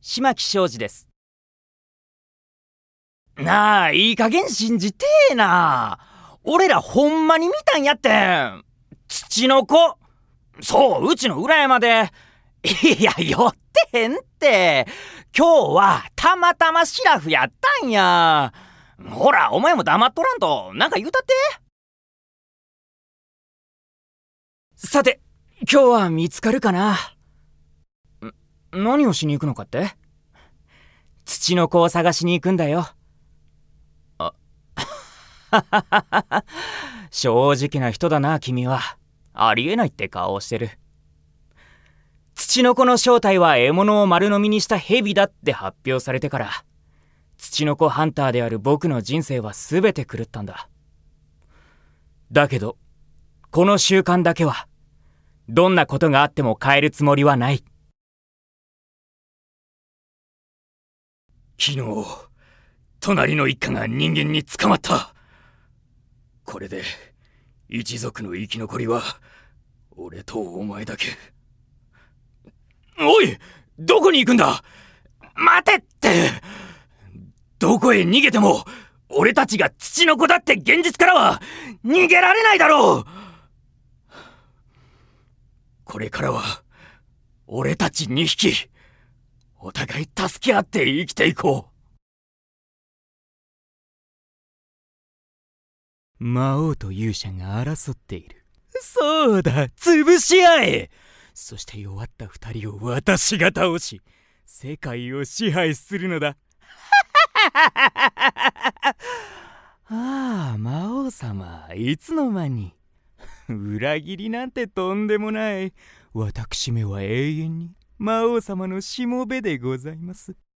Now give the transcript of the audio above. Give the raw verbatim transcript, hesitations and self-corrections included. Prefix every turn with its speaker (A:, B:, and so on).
A: 島木昌司です。なあ、いい加減信じてえな。俺らほんまに見たんやってん。土の子。そう、うちの裏山で。いや、寄ってへんって。今日はたまたまシラフやったんや。ほら、お前も黙っとらんと、なんか言うたって。さて、今日は見つかるかな。何をしに行くのかって？土の子を探しに行くんだよ。あ正直な人だな、君は。ありえないって顔をしてる。土の子の正体は獲物を丸飲みにした蛇だって発表されてから、土の子ハンターである僕の人生は全て狂ったんだ。だけど、この習慣だけは、どんなことがあっても変えるつもりはない。
B: 昨日、隣の一家が人間に捕まった。これで、一族の生き残りは、俺とお前だけ。おい！どこに行くんだ！待てって！どこへ逃げても、俺たちが土の子だって現実からは、逃げられないだろう！これからは、俺たちにひき、お互い助け合って生きていこ
A: う。魔王と勇者が争っている。そうだ、潰し合え！そして弱った二人を私が倒し、世界を支配するのだ。ああ、魔王様、いつの間に。裏切りなんてとんでもない。私めは永遠に魔王様のしもべでございます。